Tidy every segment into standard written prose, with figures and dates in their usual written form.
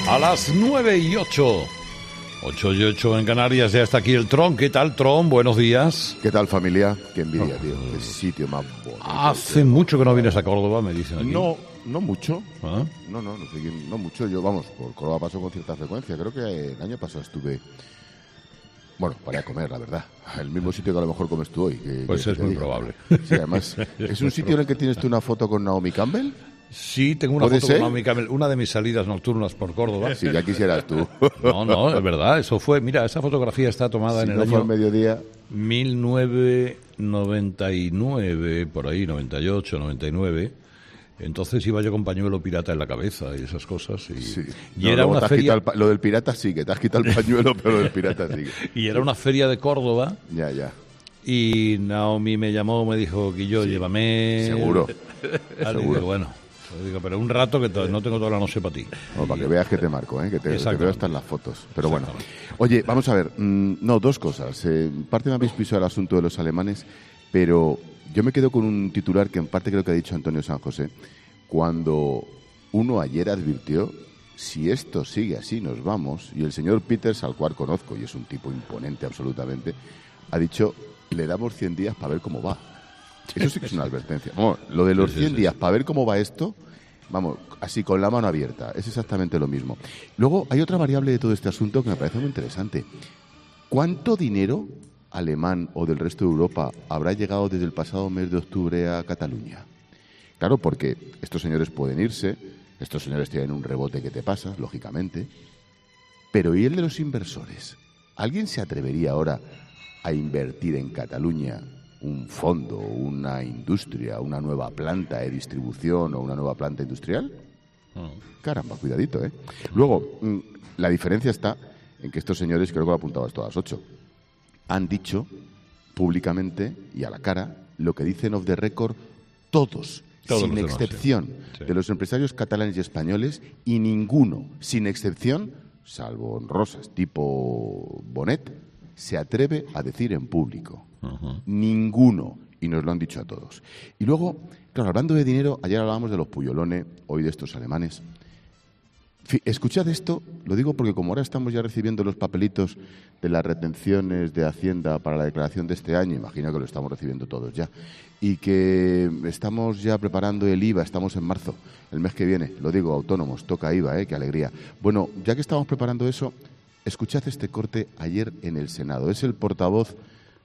A las 9:08. 8:08 en Canarias, ya está aquí el Tron. ¿Qué tal, Tron? Buenos días. ¿Qué tal, familia? Qué envidia, tío. Qué sitio más bonito. Hace mucho que no vienes a Córdoba, me dicen aquí. No mucho. ¿Ah? No sé quién, no mucho. Yo, vamos, por Córdoba paso con cierta frecuencia. Creo que el año pasado estuve... Bueno, para comer, la verdad. El mismo sitio que a lo mejor comes tú hoy. Pues es muy probable. Sí, además, ¿es un sitio en el que tienes tú una foto con Naomi Campbell? Sí, tengo una foto con Naomi Campbell, una de mis salidas nocturnas por Córdoba. Sí, ya quisieras tú. No, es verdad, eso fue... Mira, esa fotografía está tomada en el año... fue al mediodía. 1999, por ahí, 98, 99... Entonces iba yo con pañuelo pirata en la cabeza y esas cosas. Y era una feria... Lo del pirata sigue, te has quitado el pañuelo, pero lo del pirata sigue. Y era una feria de Córdoba. Ya. Y Naomi me llamó, me dijo, Guillo, llévame... Seguro. Seguro. Bueno, digo, pero un rato que no tengo toda la noche para ti. Bueno, para que veas que te marco, que te veo hasta en las fotos. Pero bueno. Oye, vamos a ver. Dos cosas. Parte me habéis pisado el asunto de los alemanes, pero... Yo me quedo con un titular que en parte creo que ha dicho Antonio San José, cuando uno ayer advirtió, si esto sigue así nos vamos, y el señor Peters, al cual conozco, y es un tipo imponente absolutamente, ha dicho, le damos 100 días para ver cómo va. Eso sí que es una advertencia. Vamos, lo de los 100 días para ver cómo va esto, vamos, así con la mano abierta, es exactamente lo mismo. Luego hay otra variable de todo este asunto que me parece muy interesante. ¿Cuánto dinero alemán o del resto de Europa habrá llegado desde el pasado mes de octubre a Cataluña? Claro, porque estos señores pueden irse, estos señores tienen un rebote que te pasas, lógicamente, pero ¿y el de los inversores? ¿Alguien se atrevería ahora a invertir en Cataluña un fondo, una industria, una nueva planta de distribución o una nueva planta industrial? Caramba, cuidadito, ¿eh? Luego, la diferencia está en que estos señores, creo que lo apuntabas todas las 8, han dicho públicamente y a la cara lo que dicen off the record todos sin excepción, de los empresarios catalanes y españoles, y ninguno, sin excepción, salvo honrosas tipo Bonet, se atreve a decir en público. Ninguno, y nos lo han dicho a todos. Y luego, claro, hablando de dinero, ayer hablábamos de los Puyolone, hoy de estos alemanes. Escuchad esto, lo digo porque como ahora estamos ya recibiendo los papelitos de las retenciones de Hacienda para la declaración de este año, imagino que lo estamos recibiendo todos ya, y que estamos ya preparando el IVA, estamos en marzo, el mes que viene, lo digo, autónomos, toca IVA, qué alegría. Bueno, ya que estamos preparando eso, escuchad este corte ayer en el Senado. Es el portavoz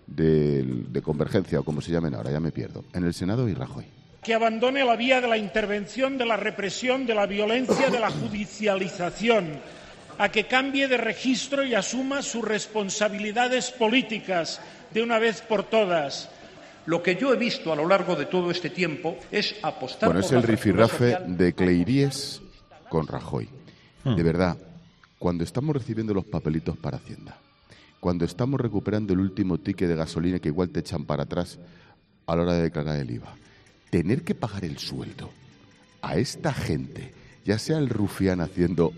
de Convergencia, o como se llamen ahora, ya me pierdo, en el Senado, y Rajoy. Que abandone la vía de la intervención, de la represión, de la violencia, de la judicialización, a que cambie de registro y asuma sus responsabilidades políticas de una vez por todas. Lo que yo he visto a lo largo de todo este tiempo es apostar por... Bueno, es el rifirrafe de Cleiries con Rajoy. De verdad, cuando estamos recibiendo los papelitos para Hacienda, cuando estamos recuperando el último ticket de gasolina que igual te echan para atrás a la hora de declarar el IVA, tener que pagar el sueldo a esta gente, ya sea el rufián haciendo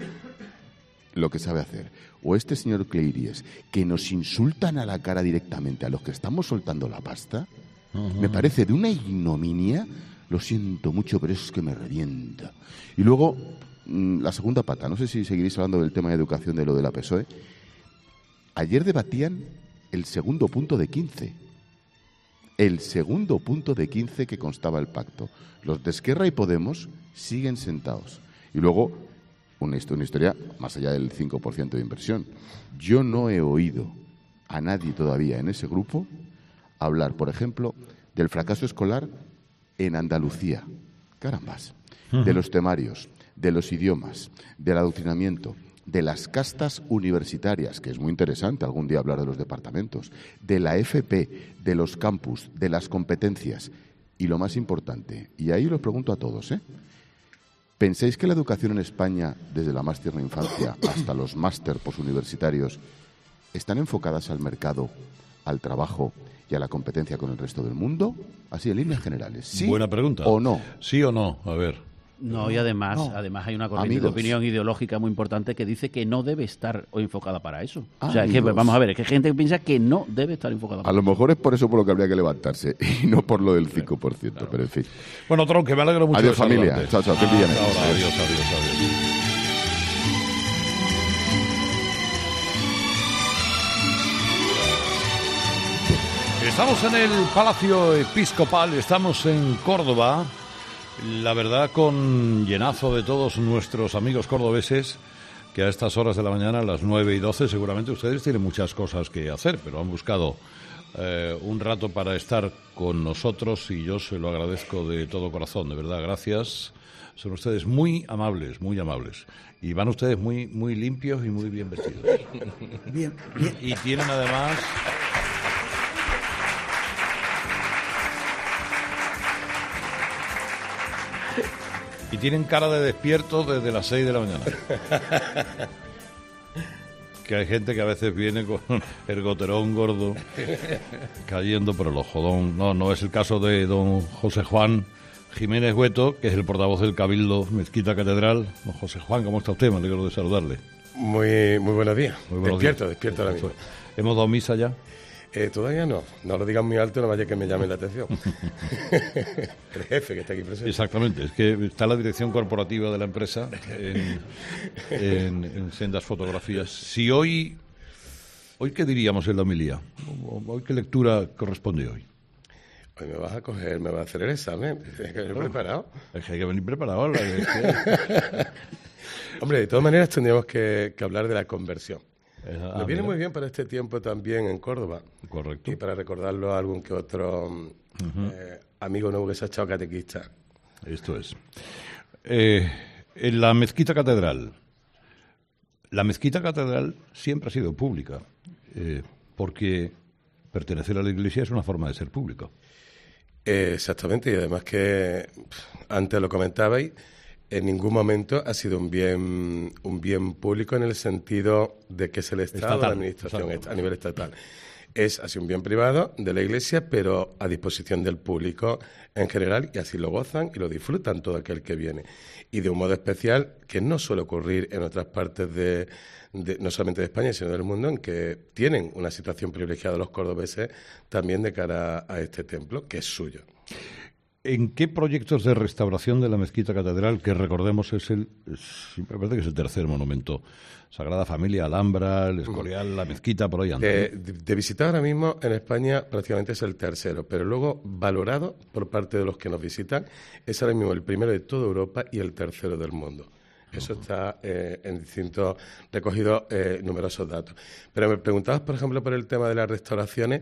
lo que sabe hacer, o este señor Cleiries, que nos insultan a la cara directamente a los que estamos soltando la pasta, me parece de una ignominia, lo siento mucho, pero es que me revienta. Y luego, la segunda pata, no sé si seguiréis hablando del tema de educación de lo de la PSOE. Ayer debatían el segundo punto de 15. El segundo punto de 15 que constaba el pacto. Los de Esquerra y Podemos siguen sentados. Y luego, una historia más allá del 5% de inversión. Yo no he oído a nadie todavía en ese grupo hablar, por ejemplo, del fracaso escolar en Andalucía. Carambas. De los temarios, de los idiomas, del adoctrinamiento, de las castas universitarias, que es muy interesante algún día hablar de los departamentos, de la FP, de los campus, de las competencias y lo más importante, y ahí lo pregunto a todos, ¿pensáis que la educación en España, desde la más tierna infancia hasta los máster posuniversitarios, están enfocadas al mercado, al trabajo y a la competencia con el resto del mundo? Así, en líneas generales. ¿Sí? Buena pregunta. ¿O no? ¿Sí o no? A ver. No, y además hay una corriente de opinión ideológica muy importante que dice que no debe estar enfocada para eso. O sea, es que, vamos a ver, es que hay gente que piensa que no debe estar enfocada para eso. A lo mejor es por eso por lo que habría que levantarse y no por lo del 5%, claro. Pero en fin. Bueno, Tron, que me alegro mucho. Adiós, familia. Chao, chao. Adiós, adiós. Estamos en el Palacio Episcopal, estamos en Córdoba, la verdad con llenazo de todos nuestros amigos cordobeses, que a estas horas de la mañana, a las 9:12, seguramente ustedes tienen muchas cosas que hacer, pero han buscado un rato para estar con nosotros y yo se lo agradezco de todo corazón, de verdad, gracias. Son ustedes muy amables, y van ustedes muy, muy limpios y muy bien vestidos. Bien. Y tienen además... Y tienen cara de despierto desde las 6 de la mañana. Que hay gente que a veces viene con el goterón gordo cayendo por el ojodón. No es el caso de don José Juan Jiménez Hueto, que es el portavoz del Cabildo Mezquita Catedral. Don José Juan, ¿cómo está usted? Me alegro de saludarle. Muy buenos días. Despierto ahora mismo. ¿Hemos dado misa ya? Todavía no lo digan muy alto, no vaya que me llame la atención. El jefe que está aquí presente. Exactamente, es que está la dirección corporativa de la empresa en sendas fotografías. Si hoy ¿qué diríamos en la homilía? ¿Hoy qué lectura corresponde hoy? Hoy me vas a coger, me vas a hacer el examen. Tienes que venir preparado. Es que hay que venir preparado. Hombre, de todas maneras tendríamos que hablar de la conversión. Nos viene muy bien para este tiempo también en Córdoba. Correcto. Y para recordarlo a algún que otro amigo nuevo que se ha echado catequista. Esto es. En la Mezquita Catedral. La Mezquita Catedral siempre ha sido pública, porque pertenecer a la Iglesia es una forma de ser público. Exactamente, y además que antes lo comentabais, en ningún momento ha sido un bien público en el sentido de que es el Estado, la administración a nivel estatal. Ha sido un bien privado de la Iglesia, pero a disposición del público en general, y así lo gozan y lo disfrutan todo aquel que viene. Y de un modo especial que no suele ocurrir en otras partes no solamente de España, sino del mundo, en que tienen una situación privilegiada los cordobeses también de cara a este templo, que es suyo. ¿En qué proyectos de restauración de la Mezquita Catedral, que recordemos me parece que es el tercer monumento, Sagrada Familia, Alhambra, el Escorial, la Mezquita, por ahí anda? De visitar ahora mismo en España prácticamente es el tercero, pero luego valorado por parte de los que nos visitan, es ahora mismo el primero de toda Europa y el tercero del mundo. Eso está en distintos recogidos numerosos datos. Pero me preguntabas, por ejemplo, por el tema de las restauraciones.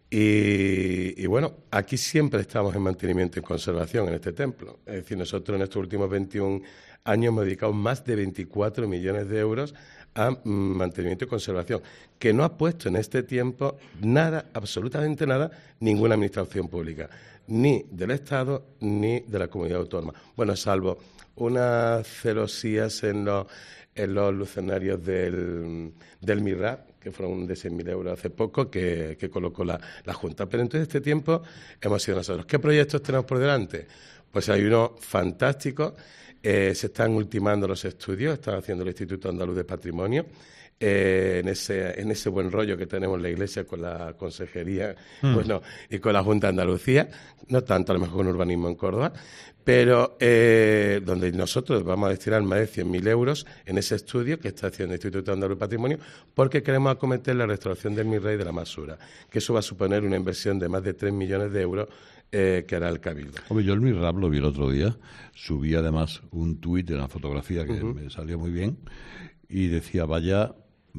Y bueno, aquí siempre estamos en mantenimiento y conservación en este templo. Es decir, nosotros en estos últimos 21 años hemos dedicado más de 24 millones de euros a mantenimiento y conservación, que no ha puesto en este tiempo nada, absolutamente nada, ninguna administración pública, ni del Estado ni de la comunidad autónoma. Bueno, salvo unas celosías en los lucernarios del Mihrab, que fueron de 6.000 euros hace poco, que colocó la Junta. Pero en todo este tiempo hemos sido nosotros. ¿Qué proyectos tenemos por delante? Pues hay uno fantástico. Se están ultimando los estudios, están haciendo el Instituto Andaluz de Patrimonio, en ese buen rollo que tenemos en la Iglesia con la Consejería y con la Junta de Andalucía, no tanto a lo mejor con urbanismo en Córdoba, pero donde nosotros vamos a destinar más de 100.000 euros en ese estudio que está haciendo el Instituto Andaluz de Patrimonio, porque queremos acometer la restauración del Mihrab y de la Masura, que eso va a suponer una inversión de más de 3 millones de euros que hará el Cabildo. Hombre, yo el Mihrab lo vi el otro día, subí además un tuit de una fotografía que me salió muy bien y decía, vaya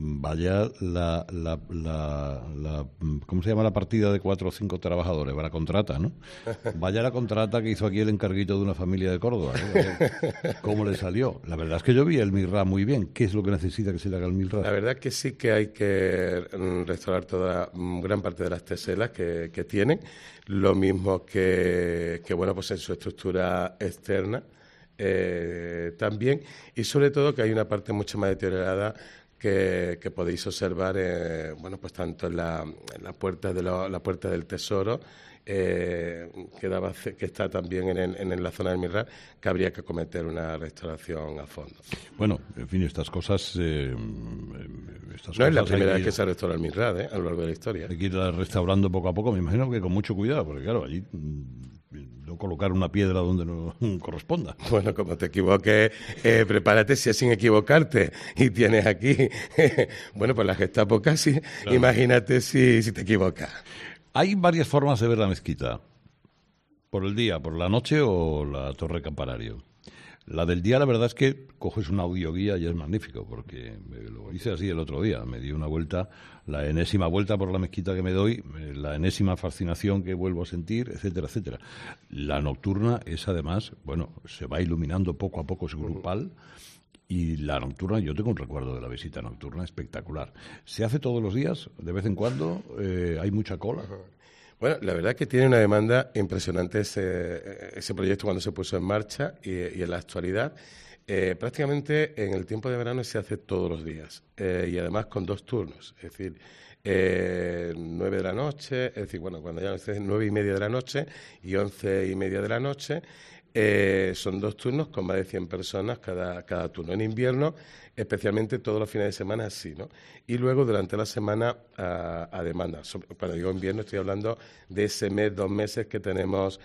la ¿cómo se llama la partida de 4 o 5 trabajadores? La contrata, ¿no? Vaya la contrata que hizo aquí el encarguito de una familia de Córdoba, ¿no? ¿Cómo le salió? La verdad es que yo vi el Mihrab muy bien. ¿Qué es lo que necesita que se le haga el Mihrab? La verdad es que sí que hay que restaurar toda gran parte de las teselas que tienen, lo mismo que bueno, pues en su estructura externa también, y sobre todo que hay una parte mucho más deteriorada que podéis observar, bueno, pues tanto en la puerta la puerta del Tesoro, que está también en la zona del Mihrab, que habría que cometer una restauración a fondo. Bueno, en fin, estas cosas... no es la primera vez que se restaura el Mihrab, a lo largo de la historia. Hay que ir restaurando poco a poco, me imagino que con mucho cuidado, porque claro, allí... no colocar una piedra donde no corresponda. Bueno, como te equivoques, prepárate si es sin equivocarte y tienes aquí, bueno, pues la Gestapo casi, claro. Imagínate si te equivocas. Hay varias formas de ver la mezquita. Por el día, por la noche o la torre campanario. La del día, la verdad es que coges una audioguía y es magnífico, porque lo hice así el otro día. Me di una vuelta, la enésima vuelta por la mezquita que me doy, la enésima fascinación que vuelvo a sentir, etcétera, etcétera. La nocturna es además, bueno, se va iluminando poco a poco, es grupal. Y la nocturna, yo tengo un recuerdo de la visita nocturna espectacular. ¿Se hace todos los días? ¿De vez en cuando? ¿Hay mucha cola? Bueno, la verdad es que tiene una demanda impresionante ese proyecto cuando se puso en marcha y en la actualidad. Prácticamente en el tiempo de verano se hace todos los días y además con 2 turnos, es decir, 9 de la noche, es decir, bueno, cuando ya es 9:30 de la noche y 11:30 de la noche. Son 2 turnos con más de 100 personas cada turno. En invierno, especialmente todos los fines de semana, así, ¿no? Y luego durante la semana a demanda. Cuando digo invierno estoy hablando de ese mes, 2 meses que tenemos,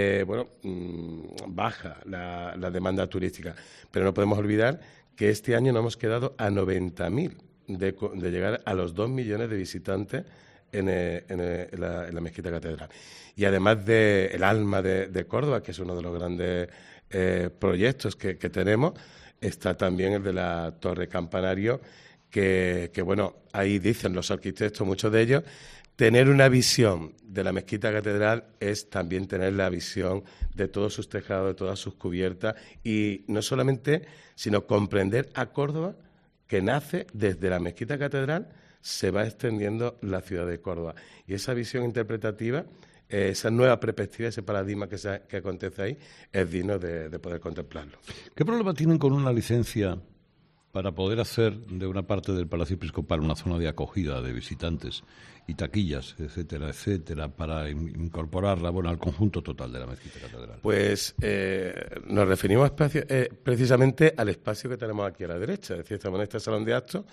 baja la demanda turística. Pero no podemos olvidar que este año nos hemos quedado a 90.000 de llegar a los 2 millones de visitantes en la Mezquita Catedral. Y además del alma de Córdoba, que es uno de los grandes proyectos que tenemos, está también el de la Torre Campanario, que bueno, ahí dicen los arquitectos, muchos de ellos, tener una visión de la Mezquita Catedral es también tener la visión de todos sus tejados, de todas sus cubiertas, y no solamente, sino comprender a Córdoba, que nace desde la Mezquita Catedral, se va extendiendo la ciudad de Córdoba. Y esa visión interpretativa, esa nueva perspectiva, ese paradigma que acontece ahí, es digno de poder contemplarlo. ¿Qué problema tienen con una licencia para poder hacer de una parte del Palacio Episcopal una zona de acogida de visitantes y taquillas, etcétera, etcétera, para incorporarla, bueno, al conjunto total de la Mezquita Catedral? Pues nos referimos precisamente al espacio que tenemos aquí a la derecha, es decir, estamos en este salón de actos.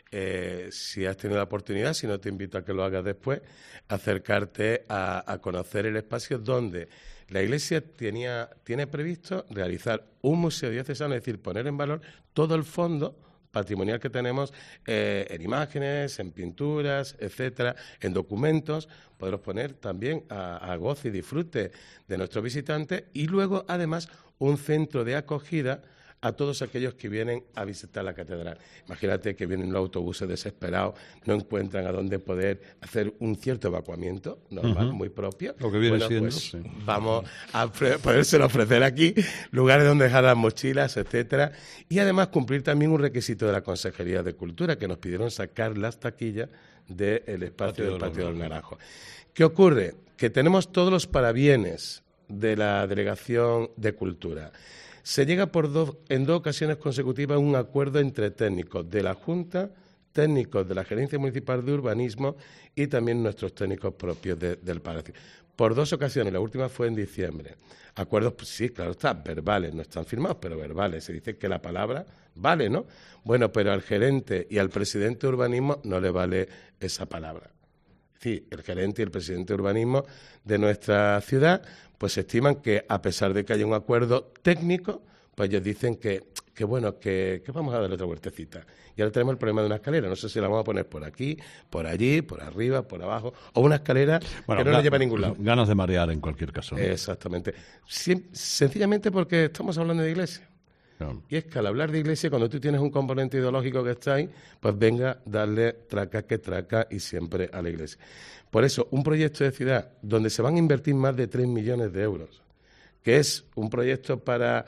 Si has tenido la oportunidad, si no te invito a que lo hagas después, acercarte a conocer el espacio donde la Iglesia tiene previsto realizar un museo diocesano, es decir, poner en valor todo el fondo patrimonial que tenemos en imágenes, en pinturas, etcétera, en documentos, poderlos poner también a goce y disfrute de nuestros visitantes, y luego, además, un centro de acogida a todos aquellos que vienen a visitar la catedral. Imagínate que vienen los autobuses desesperados, no encuentran a dónde poder hacer un cierto evacuamiento normal, muy propio. Lo que viene siendo, pues, sí. Vamos a podérselo ofrecer aquí, lugares donde dejar las mochilas, etcétera, y además cumplir también un requisito de la Consejería de Cultura, que nos pidieron sacar las taquillas del espacio del Patio del Naranjo. ¿Qué ocurre? Que tenemos todos los parabienes de la Delegación de Cultura. Se llega en 2 ocasiones consecutivas a un acuerdo entre técnicos de la Junta, técnicos de la Gerencia Municipal de Urbanismo y también nuestros técnicos propios del Palacio. Por 2 ocasiones, la última fue en diciembre. Acuerdos, pues sí, claro está, verbales, no están firmados, pero verbales. Se dice que la palabra vale, ¿no? Bueno, pero al gerente y al presidente de urbanismo no le vale esa palabra. Sí, el gerente y el presidente de urbanismo de nuestra ciudad pues estiman que, a pesar de que haya un acuerdo técnico, pues ellos dicen que bueno, que vamos a darle otra vueltecita. Y ahora tenemos el problema de una escalera. No sé si la vamos a poner por aquí, por allí, por arriba, por abajo, o una escalera que no nos lleva a ningún lado. Ganas de marear en cualquier caso, ¿no? Exactamente. Sencillamente porque estamos hablando de iglesia. No. Y es que al hablar de iglesia, cuando tú tienes un componente ideológico que está ahí, pues venga, darle traca que traca y siempre a la iglesia. Por eso, un proyecto de ciudad donde se van a invertir más de 3 millones de euros, que es un proyecto para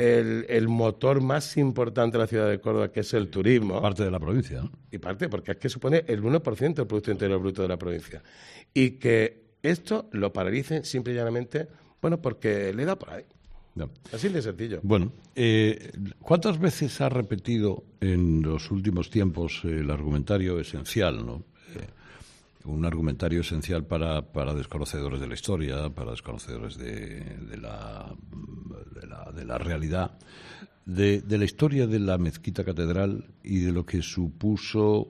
el motor más importante de la ciudad de Córdoba, que es el turismo. Parte de la provincia, ¿no? Y parte, porque es que supone el 1% del Producto Interior Bruto de la provincia. Y que esto lo paralicen simple y llanamente, bueno, porque le da por ahí. No. Así de sencillo. Bueno, ¿cuántas veces ha repetido en los últimos tiempos el argumentario esencial, ¿no? Un argumentario esencial para desconocedores de la historia, para desconocedores de la realidad, de la historia de la Mezquita Catedral y de lo que supuso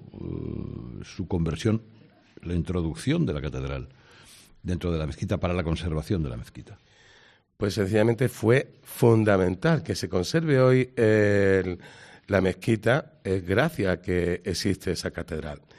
su conversión, la introducción de la catedral dentro de la mezquita para la conservación de la mezquita? Pues sencillamente fue fundamental que se conserve hoy la mezquita, gracias a que existe esa catedral.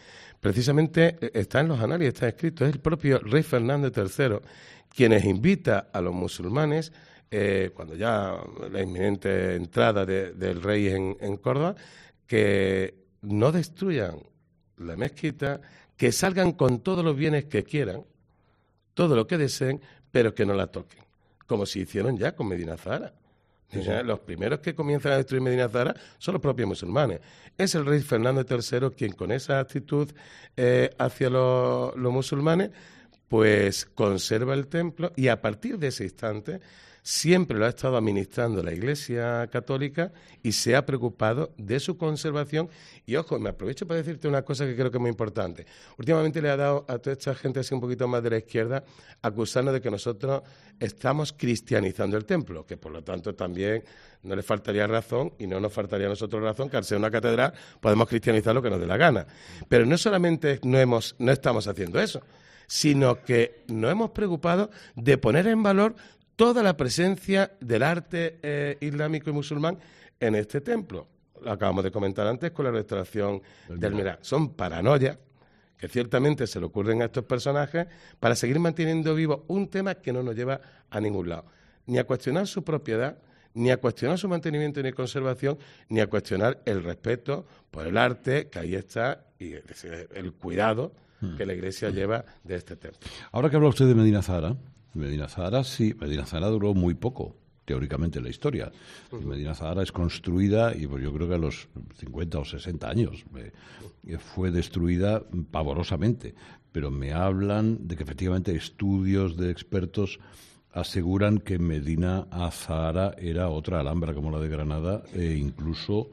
precisamente está en los análisis, está escrito, es el propio rey Fernando III quienes invita a los musulmanes, cuando ya la inminente entrada del rey en Córdoba, que no destruyan la mezquita, que salgan con todos los bienes que quieran, todo lo que deseen, pero que no la toquen, como se hicieron ya con Medina Zahara. Los primeros que comienzan a destruir Medina Zahara son los propios musulmanes. Es el rey Fernando III quien, con esa actitud hacia los musulmanes, pues conserva el templo, y a partir de ese instante siempre lo ha estado administrando la Iglesia Católica y se ha preocupado de su conservación. Y ojo, me aprovecho para decirte una cosa que creo que es muy importante. Últimamente le ha dado a toda esta gente así un poquito más de la izquierda acusarnos de que nosotros estamos cristianizando el templo, que por lo tanto también no le faltaría razón, y no nos faltaría a nosotros razón, que al ser una catedral podemos cristianizar lo que nos dé la gana. Pero no solamente no estamos haciendo eso, sino que nos hemos preocupado de poner en valor toda la presencia del arte islámico y musulmán en este templo. Lo acabamos de comentar antes con la restauración del Mihrab. Son paranoias que ciertamente se le ocurren a estos personajes para seguir manteniendo vivo un tema que no nos lleva a ningún lado. Ni a cuestionar su propiedad, ni a cuestionar su mantenimiento ni conservación, ni a cuestionar el respeto por el arte que ahí está y el cuidado que la Iglesia lleva de este templo. Ahora que habla usted de Medina Zahara, Medina Zahara duró muy poco, teóricamente, en la historia. Medina Zahara es construida, y pues yo creo que a los 50 o 60 años fue destruida pavorosamente. Pero me hablan de que efectivamente estudios de expertos aseguran que Medina Zahara era otra Alhambra como la de Granada, e incluso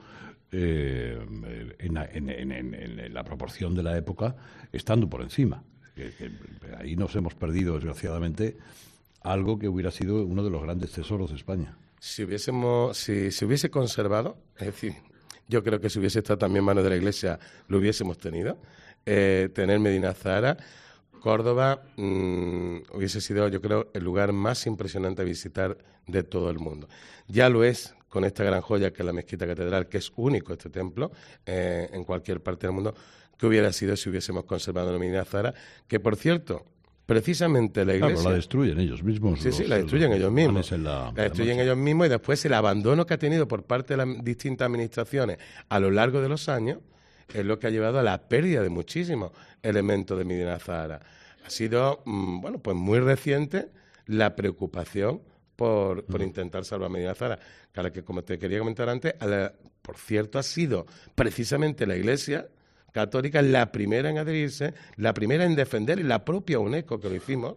en la proporción de la época, estando por encima. Que ahí nos hemos perdido, desgraciadamente, algo que hubiera sido uno de los grandes tesoros de España. Si se hubiese conservado, es decir, yo creo que si hubiese estado también en manos de la Iglesia, lo hubiésemos tenido. Tener Medina Zahara, Córdoba, hubiese sido, yo creo, el lugar más impresionante a visitar de todo el mundo. Ya lo es con esta gran joya que es la Mezquita Catedral, que es único este templo en cualquier parte del mundo. ¿Qué hubiera sido si hubiésemos conservado la Medina Zahara? Que, por cierto, precisamente la Iglesia... Claro, la destruyen ellos mismos. Sí, la destruyen ellos mismos. La destruyen ellos mismos, y después el abandono que ha tenido por parte de las distintas administraciones a lo largo de los años es lo que ha llevado a la pérdida de muchísimos elementos de Medina Zahara. Ha sido, pues muy reciente la preocupación por intentar salvar Medina Zahara, que como te quería comentar antes, por cierto, ha sido precisamente la Iglesia Católica la primera en adherirse, la primera en defender, y la propia UNESCO que lo hicimos,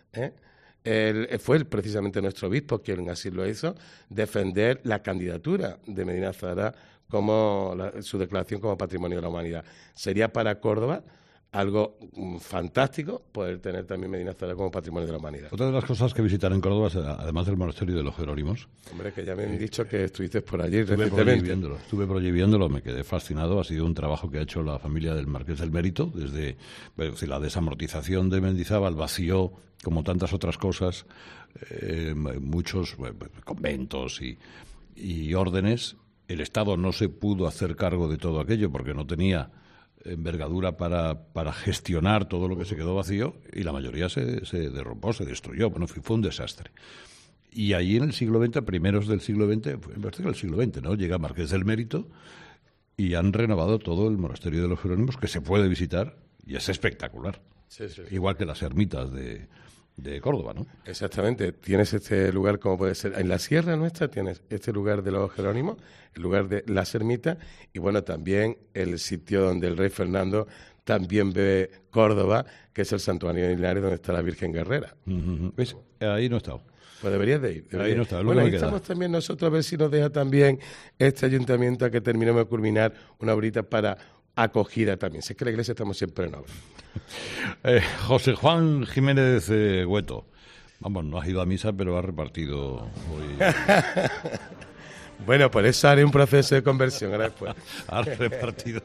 fue precisamente nuestro obispo quien así lo hizo, defender la candidatura de Medina Zahara como su declaración como Patrimonio de la Humanidad. Sería para Córdoba algo fantástico poder tener también Medina Zahara como Patrimonio de la Humanidad. Otra de las cosas que visitar en Córdoba, además del monasterio de los Jerónimos... Hombre, que ya me han dicho que estuviste por allí recientemente. Estuve por allí viéndolo, me quedé fascinado. Ha sido un trabajo que ha hecho la familia del Marqués del Mérito, desde la desamortización de Mendizábal vació, como tantas otras cosas, muchos conventos y órdenes. El Estado no se pudo hacer cargo de todo aquello porque no tenía envergadura para gestionar todo lo que se quedó vacío, y la mayoría se derrumbó, se destruyó. Bueno, fue un desastre. Y allí en el siglo XX, a primeros del siglo XX, el siglo XX, ¿no? Llega Marqués del Mérito y han renovado todo el monasterio de los Jerónimos, que se puede visitar y es espectacular. Sí. Igual que las ermitas de Córdoba, ¿no? Exactamente. Tienes este lugar, como puede ser en la sierra nuestra, tienes este lugar de los Jerónimos, el lugar de las ermitas, y bueno, también el sitio donde el rey Fernando también ve Córdoba, que es el Santuario de Linares, donde está la Virgen Guerrera. ¿Ves? Ahí no he estado. Pues deberías de ir. Ahí no está. Bueno, ahí estamos también nosotros, a ver si nos deja también este ayuntamiento a que terminemos de culminar una horita para acogida también. Si es que la Iglesia estamos siempre en obra. José Juan Jiménez Hueto. Vamos, no has ido a misa, pero has repartido hoy. Bueno, por eso haré un proceso de conversión ahora después. Has repartido.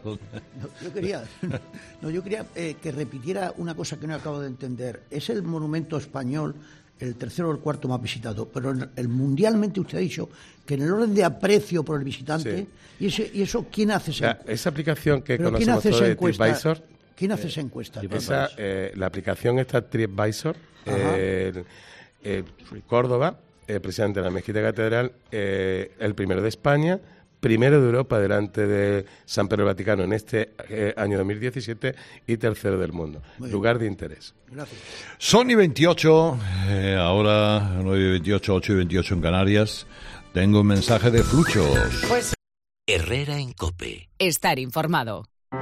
Yo quería que repitiera una cosa que no acabo de entender. Es el monumento español el tercero o el cuarto más visitado, pero mundialmente usted ha dicho que en el orden de aprecio por el visitante, sí. ¿Y eso quién hace esa encuesta? Esa aplicación que conocemos todos de TripAdvisor, ¿Quién hace esa encuesta? La aplicación está TripAdvisor, Córdoba, presidente de la Mezquita Catedral, el primero de España, primero de Europa delante de San Pedro el Vaticano en este año 2017 y tercero del mundo. Lugar de interés. Gracias. Son y 28, ahora 9:28, 8:28 en Canarias. Tengo un mensaje de Fluchos. Pues Herrera en COPE. Estar informado.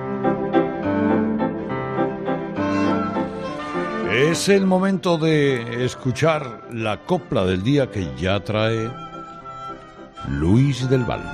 Es el momento de escuchar la copla del día que ya trae Luis del Val.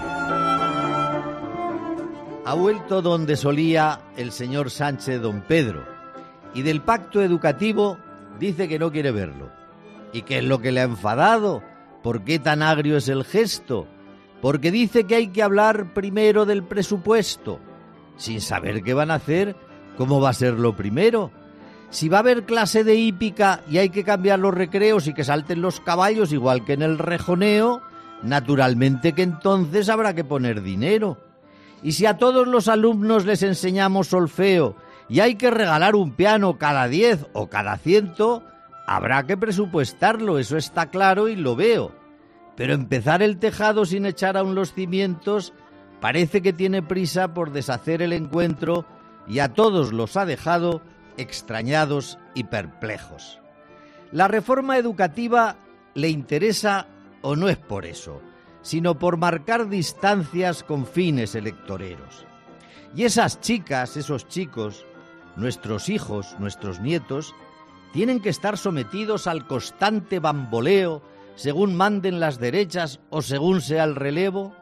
Ha vuelto donde solía el señor Sánchez don Pedro, y del pacto educativo dice que no quiere verlo. ¿Y qué es lo que le ha enfadado? ¿Por qué tan agrio es el gesto? Porque dice que hay que hablar primero del presupuesto, sin saber qué van a hacer, cómo va a ser lo primero. Si va a haber clase de hípica y hay que cambiar los recreos y que salten los caballos igual que en el rejoneo, naturalmente que entonces habrá que poner dinero. Y si a todos los alumnos les enseñamos solfeo y hay que regalar un piano cada 10 o cada 100, habrá que presupuestarlo, eso está claro y lo veo. Pero empezar el tejado sin echar aún los cimientos parece que tiene prisa por deshacer el encuentro y a todos los ha dejado extrañados y perplejos. La reforma educativa le interesa o no es por eso, sino por marcar distancias con fines electoreros. Y esas chicas, esos chicos, nuestros hijos, nuestros nietos, tienen que estar sometidos al constante bamboleo según manden las derechas o según sea el relevo.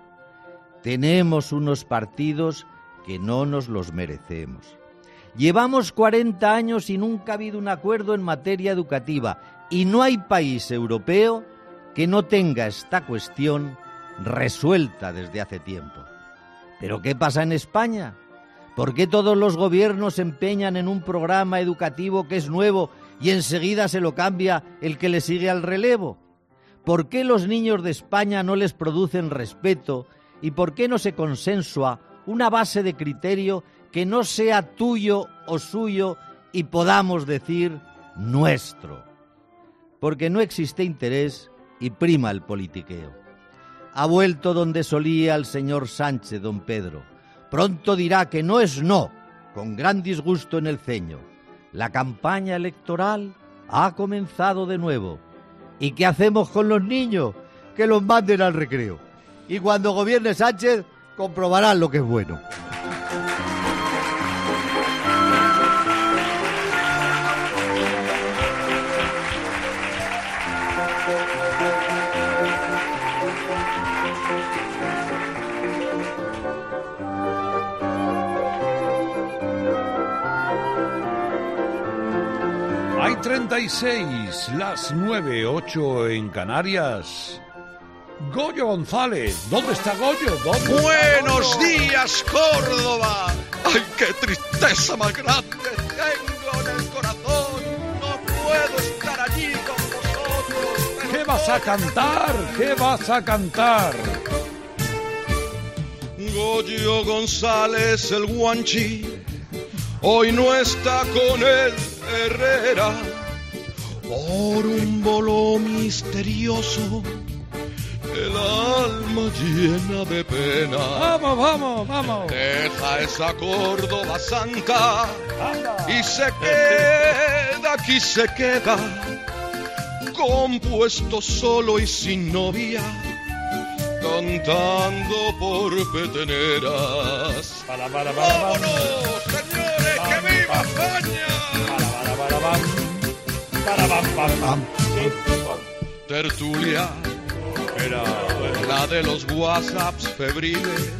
Tenemos unos partidos que no nos los merecemos. Llevamos 40 años y nunca ha habido un acuerdo en materia educativa y no hay país europeo que no tenga esta cuestión resuelta desde hace tiempo. ¿Pero qué pasa en España? ¿Por qué todos los gobiernos se empeñan en un programa educativo que es nuevo y enseguida se lo cambia el que le sigue al relevo? ¿Por qué los niños de España no les producen respeto y por qué no se consensúa una base de criterio que no sea tuyo o suyo y podamos decir nuestro? Porque no existe interés y prima el politiqueo. Ha vuelto donde solía el señor Sánchez don Pedro. Pronto dirá que no es no, con gran disgusto en el ceño. La campaña electoral ha comenzado de nuevo. ¿Y qué hacemos con los niños? Que los manden al recreo. Y cuando gobierne Sánchez, comprobarán lo que es bueno. Hay 36, las 9:08 en Canarias. Goyo González, ¿dónde está Goyo? ¡Buenos días, Córdoba! ¡Ay, qué tristeza más grande tengo en el corazón! ¡No puedo estar allí con vosotros! ¿Qué vas a cantar? ¿Qué vas a cantar? Goyo González, el guanchi, hoy no está con él Herrera por un bolo misterioso, el alma llena de pena. Vamos, vamos, vamos. Deja esa Córdoba santa y se queda, aquí se queda, compuesto solo y sin novia, cantando por peteneras. ¡Vámonos, señores, que viva España! Tertulia, la de los WhatsApps febriles,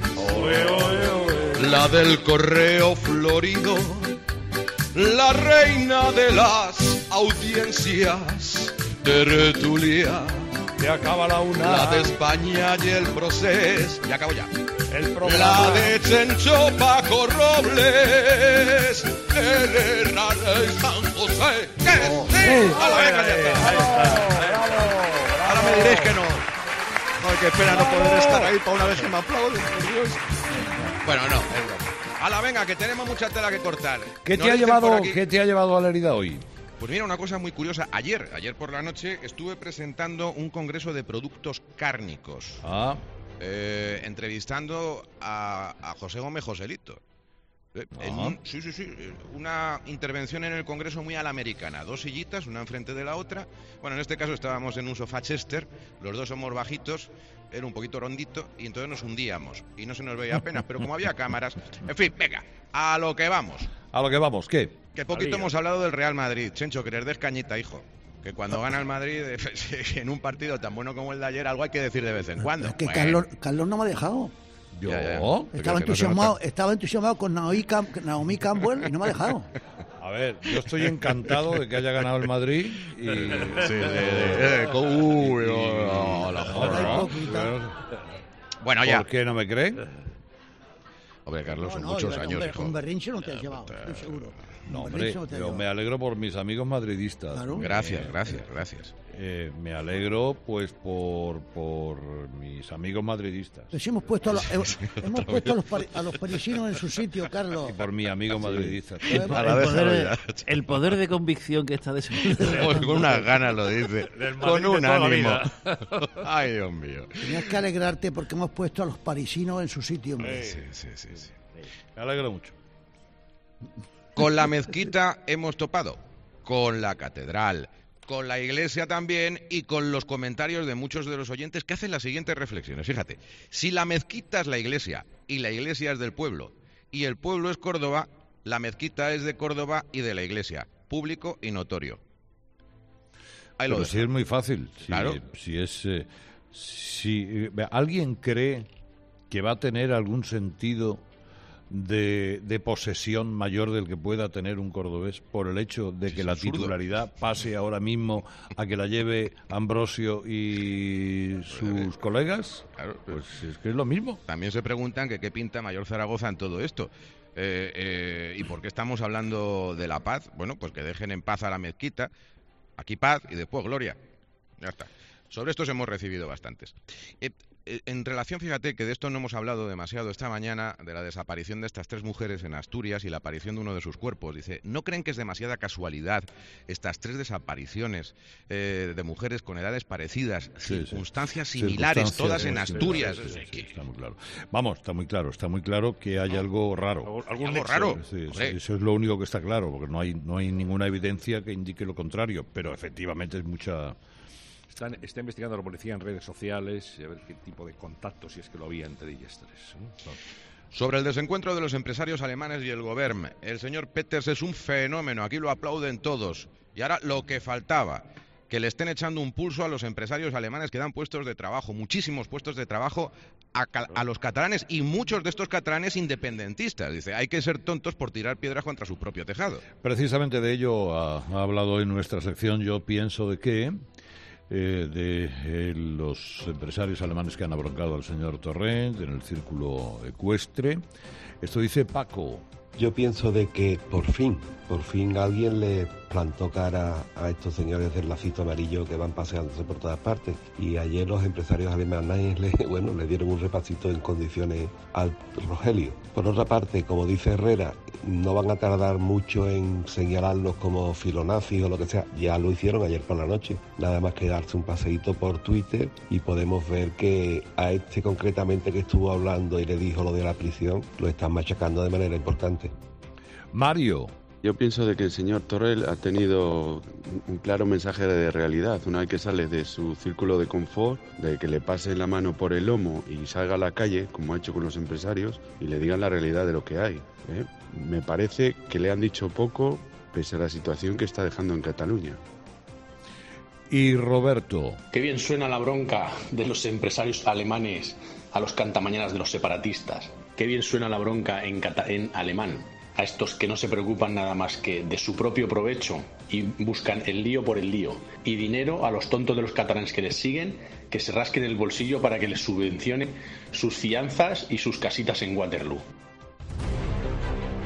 la del correo florido, la reina de las audiencias. Tertulia, que acaba la una. La de España y el proceso. Ya acabo ya. El programa. La de Chencho Paco Robles. El Herrera y San José. ¡Que sí! ¡A la beca ya está! Ahora me diréis que no. Ay, qué pena no poder estar ahí para una vez que me aplauden. Bueno, no, es broma. ¡Hala, venga, que tenemos mucha tela que cortar! ¿Qué te ha llevado a la herida hoy? Pues mira, una cosa muy curiosa. Ayer por la noche estuve presentando un congreso de productos cárnicos. Entrevistando a José Gómez Joselito. Sí. Una intervención en el Congreso muy a la americana. 2 sillitas, una enfrente de la otra. Bueno, en este caso estábamos en un sofá Chester. Los dos somos bajitos, él un poquito rondito, y entonces nos hundíamos. Y no se nos veía apenas, pero como había cámaras... En fin, venga, a lo que vamos. ¿A lo que vamos? ¿Qué? Que poquito hemos hablado del Real Madrid. Chencho, que les des cañita, hijo. Que cuando gana el Madrid, en un partido tan bueno como el de ayer, algo hay que decir de vez en cuando. Es que Carlos no me ha dejado. ¿Yo? Estaba entusiasmado con Naomi Campbell y no me ha dejado. A ver, yo estoy encantado de que haya ganado el Madrid y... Bueno, ya. ¿Por qué no me creen? Hombre, Carlos, son muchos años, hijo. Un berrinche no te has llevado, estoy seguro. No, hombre, yo me alegro por mis amigos madridistas. Claro. Gracias. Me alegro, pues, por mis amigos madridistas. Pues hemos puesto a los parisinos en su sitio, Carlos. Y por mi amigo madridista. El poder de convicción que está desarrollando. Con unas ganas lo dice. Con un ánimo. Ay, Dios mío. Tenías que alegrarte porque hemos puesto a los parisinos en su sitio, hombre. Sí. Me alegro mucho. Con la mezquita hemos topado, con la catedral, con la iglesia también y con los comentarios de muchos de los oyentes que hacen las siguientes reflexiones. Fíjate, si la mezquita es la iglesia y la iglesia es del pueblo y el pueblo es Córdoba, la mezquita es de Córdoba y de la iglesia, público y notorio. Pero sí es muy fácil. Claro. Si alguien cree que va a tener algún sentido de posesión mayor del que pueda tener un cordobés por el hecho de que la titularidad pase ahora mismo a que la lleve Ambrosio y sus colegas, pues es que es lo mismo. También se preguntan que qué pinta Mayor Zaragoza en todo esto. ¿Y por qué estamos hablando de la paz? Bueno, pues que dejen en paz a la mezquita. Aquí paz y después gloria. Ya está. Sobre estos hemos recibido bastantes. En relación, fíjate que de esto no hemos hablado demasiado esta mañana, de la desaparición de estas 3 mujeres en Asturias y la aparición de uno de sus cuerpos. Dice, ¿no creen que es demasiada casualidad estas 3 desapariciones de mujeres con edades parecidas, circunstancias similares, todas en Asturias? Sí, está muy claro. Vamos, está muy claro que hay algo raro. ¿Algo raro? Sí, eso es lo único que está claro, porque no hay ninguna evidencia que indique lo contrario, pero efectivamente es mucha... Está investigando la policía en redes sociales y a ver qué tipo de contacto, si es que lo había entre ellas 3. ¿No? Sobre el desencuentro de los empresarios alemanes y el Gobierno, el señor Peters es un fenómeno, aquí lo aplauden todos. Y ahora lo que faltaba, que le estén echando un pulso a los empresarios alemanes que dan puestos de trabajo, muchísimos puestos de trabajo a los catalanes y muchos de estos catalanes independentistas. Dice, hay que ser tontos por tirar piedras contra su propio tejado. Precisamente de ello ha hablado en nuestra sección. Yo pienso de que los empresarios alemanes que han abroncado al señor Torrent en el círculo ecuestre. Esto dice Paco. Yo pienso de que por fin alguien le plantó cara a estos señores del lacito amarillo que van paseándose por todas partes. Y ayer los empresarios alemanes le dieron un repasito en condiciones al Rogelio. Por otra parte, como dice Herrera, no van a tardar mucho en señalarlos como filonazis o lo que sea. Ya lo hicieron ayer por la noche. Nada más que darse un paseíto por Twitter y podemos ver que a este concretamente que estuvo hablando y le dijo lo de la prisión, lo están machacando de manera importante. Mario. Yo pienso de que el señor Torrent ha tenido un claro mensaje de realidad. Una vez que sale de su círculo de confort, de que le pase la mano por el lomo y salga a la calle, como ha hecho con los empresarios, y le digan la realidad de lo que hay. Me parece que le han dicho poco, pese a la situación que está dejando en Cataluña. Y Roberto. Qué bien suena la bronca de los empresarios alemanes a los cantamañanas de los separatistas. Qué bien suena la bronca en alemán a estos que no se preocupan nada más que de su propio provecho y buscan el lío por el lío. Y dinero a los tontos de los catalanes que les siguen, que se rasquen el bolsillo para que les subvencione sus fianzas y sus casitas en Waterloo.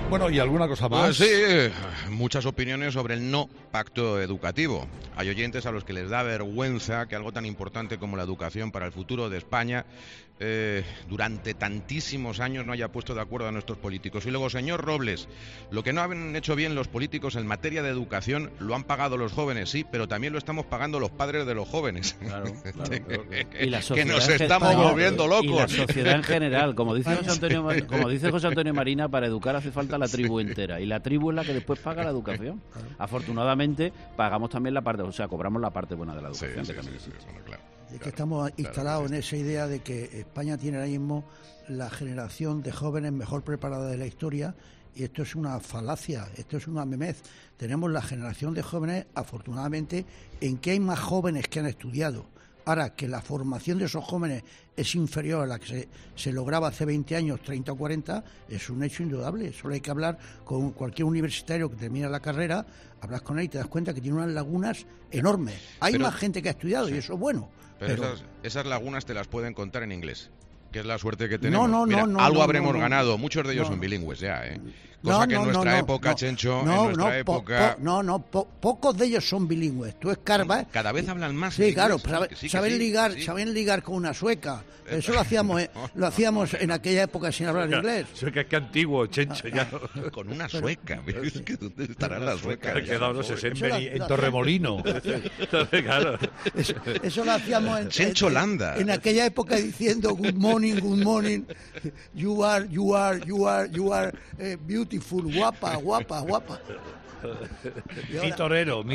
Bueno, ¿y alguna cosa más? Sí, muchas opiniones sobre el no pacto educativo. Hay oyentes a los que les da vergüenza que algo tan importante como la educación para el futuro de España durante tantísimos años no haya puesto de acuerdo a nuestros políticos. Y luego, señor Robles, lo que no han hecho bien los políticos en materia de educación lo han pagado los jóvenes, sí, pero también lo estamos pagando los padres de los jóvenes. Claro. Y la que nos estamos volviendo locos. Y la sociedad en general, como dice José Antonio Marina, para educar hace falta la tribu entera, y la tribu es la que después paga la educación. Afortunadamente pagamos también la parte, o sea, cobramos la parte buena de la educación. Sí, bueno, claro. Es que estamos instalados en esa idea de que España tiene ahora mismo la generación de jóvenes mejor preparada de la historia, y esto es una falacia, esto es una memez. Tenemos la generación de jóvenes, afortunadamente, en que hay más jóvenes que han estudiado. Ahora, que la formación de esos jóvenes es inferior a la que se lograba hace 20 años, 30 o 40, es un hecho indudable. Solo hay que hablar con cualquier universitario que termina la carrera, hablas con él y te das cuenta que tiene unas lagunas enormes. Hay más gente que ha estudiado, sí, y eso es bueno. Pero esas lagunas te las pueden contar en inglés, que es la suerte que tenemos. Algo habremos ganado. Muchos de ellos son bilingües ya, Cosa que en nuestra época, Chencho, en nuestra época... Pocos de ellos son bilingües. Tú escarbas... Cada vez hablan más. Sí, claro, saben ligar con una sueca. Eso lo hacíamos en aquella época sin hablar inglés. Sueca, qué antiguo, Chencho, ya. Con una sueca. Es que ¿dónde estarán las suecas? En Torremolino. Claro. Eso lo hacíamos en aquella época diciendo good morning, you are beautiful, guapa. Mi torero.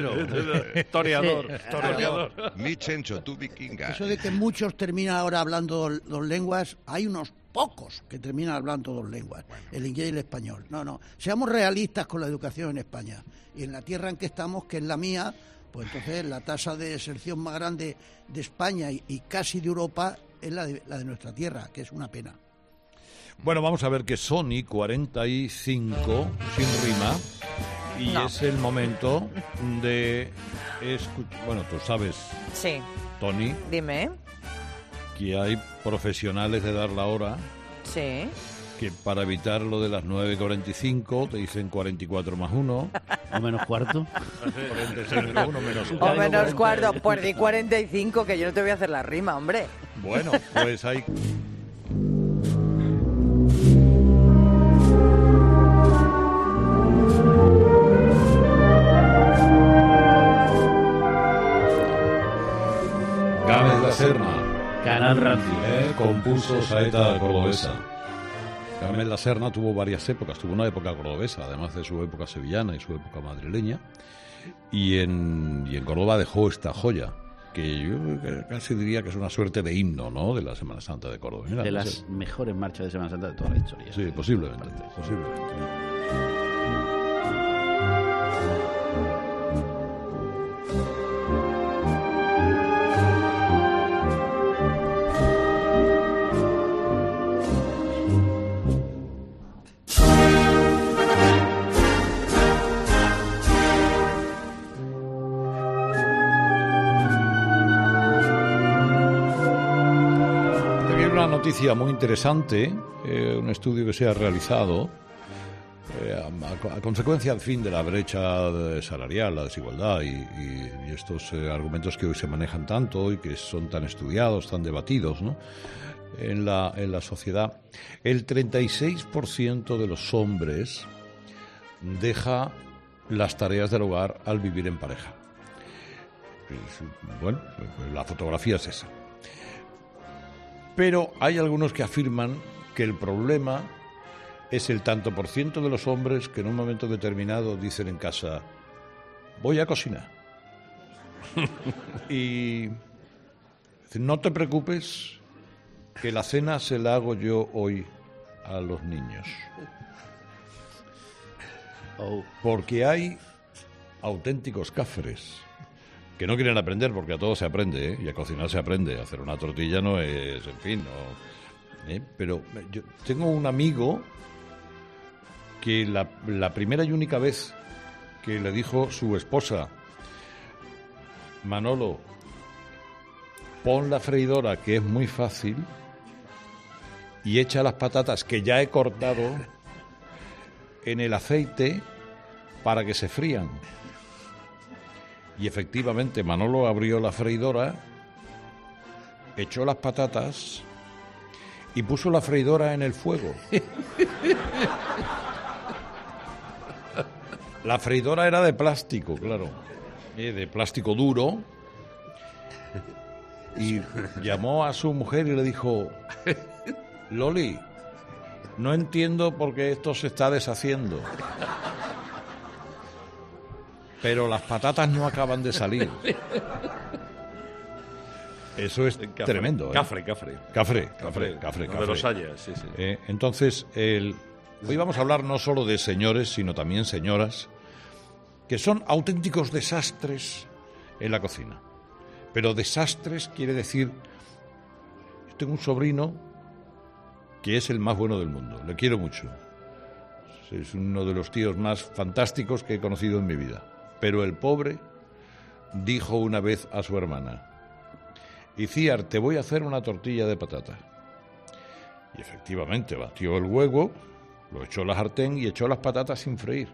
Toreador. Mi Chencho, tú vikinga. Eso de que muchos terminan ahora hablando dos lenguas, hay unos pocos que terminan hablando dos lenguas, el inglés y el español. No, seamos realistas con la educación en España. Y en la tierra en que estamos, que es la mía, pues entonces la tasa de deserción más grande de España y casi de Europa es la de nuestra tierra, que es una pena. Bueno, vamos a ver que Sony 45, sin rima, y es el momento de bueno, tú sabes, sí, Tony, dime, que hay profesionales de dar la hora, sí, que para evitar lo de las 9:45 te dicen 44 más 1 o menos cuarto, 46 menos 1 menos 1 o menos cuarto, por di 45, que yo no te voy a hacer la rima, hombre. Bueno, pues hay... Gámez la Serna, Canal Radio, compuso saeta cordobesa. Gámez la Serna tuvo varias épocas, tuvo una época cordobesa, además de su época sevillana y su época madrileña, y en Córdoba dejó esta joya, que yo casi diría que es una suerte de himno, ¿no?, de la Semana Santa de Córdoba. Mira, de las mejores marchas de Semana Santa de toda la historia. Sí, posiblemente. Noticia muy interesante, un estudio que se ha realizado a consecuencia, al fin, de la brecha salarial, la desigualdad y estos argumentos que hoy se manejan tanto y que son tan estudiados, tan debatidos, ¿no?, en la sociedad. El 36% de los hombres deja las tareas del hogar al vivir en pareja. Bueno, la fotografía es esa. Pero hay algunos que afirman que el problema es el tanto por ciento de los hombres que en un momento determinado dicen en casa: voy a cocinar. Y no te preocupes, que la cena se la hago yo hoy a los niños. Porque hay auténticos cafres que no quieren aprender, porque a todo se aprende, y a cocinar se aprende, a hacer una tortilla no es, en fin, no. Pero yo tengo un amigo que la primera y única vez que le dijo su esposa: Manolo, pon la freidora, que es muy fácil, y echa las patatas que ya he cortado, en el aceite para que se frían. Y efectivamente Manolo abrió la freidora, echó las patatas y puso la freidora en el fuego. La freidora era de plástico, claro, de plástico duro. Y llamó a su mujer y le dijo: Loli, no entiendo por qué esto se está deshaciendo, pero las patatas no acaban de salir. Eso es tremendo. Cafre. De los Hayas, sí. Entonces, hoy vamos a hablar no solo de señores, sino también señoras, que son auténticos desastres en la cocina. Pero desastres quiere decir... Yo tengo un sobrino que es el más bueno del mundo, le quiero mucho. Es uno de los tíos más fantásticos que he conocido en mi vida. Pero el pobre dijo una vez a su hermana: Iciar, te voy a hacer una tortilla de patata. Y efectivamente batió el huevo, lo echó a la sartén y echó las patatas sin freír.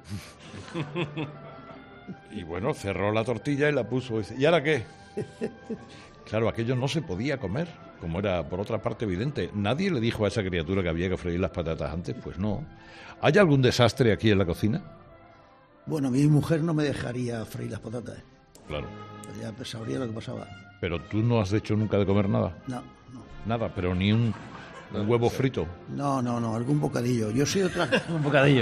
Y bueno, cerró la tortilla y la puso. Y dice: ¿y ahora qué? Claro, aquello no se podía comer, como era por otra parte evidente. Nadie le dijo a esa criatura que había que freír las patatas antes, pues no. ¿Hay algún desastre aquí en la cocina? Bueno, mi mujer no me dejaría freír las patatas. Claro. Ya sabría lo que pasaba. Pero tú no has hecho nunca de comer nada. No. Nada, pero ni un huevo frito. No, algún bocadillo. Yo soy otra... Un bocadillo.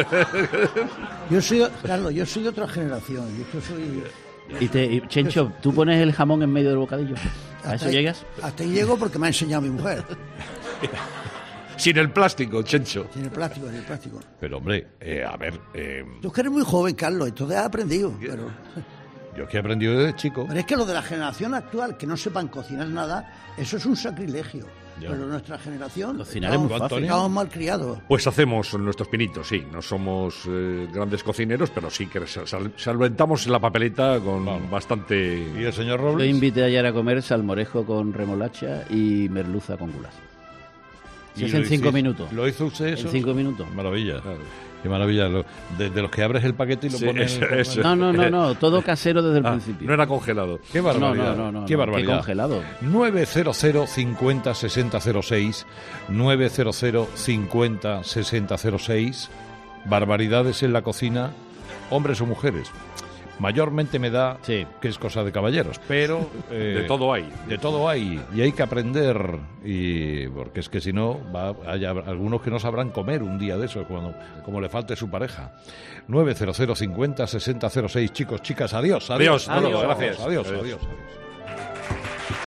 Carlos, yo soy de otra generación. Yo soy... Y Chencho, ¿tú pones el jamón en medio del bocadillo? ¿A eso llegas? Hasta ahí llego porque me ha enseñado mi mujer. Sin el plástico, Chencho. Sin el plástico. Pero hombre, a ver... Tú es que eres muy joven, Carlos, entonces has aprendido, pero... Yo es que he aprendido desde chico. Pero es que lo de la generación actual, que no sepan cocinar nada, eso es un sacrilegio. Ya. Pero nuestra generación... Cocinar es muy fácil. Estamos mal criados. Pues hacemos nuestros pinitos, sí. No somos grandes cocineros, pero sí que solventamos la papeleta con bastante... ¿Y el señor Robles? Yo invité ayer a comer salmorejo con remolacha y merluza con gulas. Se hace en 5 minutos. ¿Lo hizo usted eso? En 5 minutos. Maravilla. Claro. Qué maravilla. De los que abres el paquete y lo pones... Eso. No. Todo casero desde el principio. No era congelado. Qué barbaridad. No. Qué barbaridad. Qué congelado. 900 50 60 06. 900 50 60 06. Barbaridades en la cocina, hombres o mujeres. Mayormente me da que es cosa de caballeros, pero... de todo hay. De todo hay, y hay que aprender, porque es que si no, hay algunos que no sabrán comer un día de eso, como le falte su pareja. 900 50 60 06, chicos, chicas, adiós. Adiós, gracias. Adiós.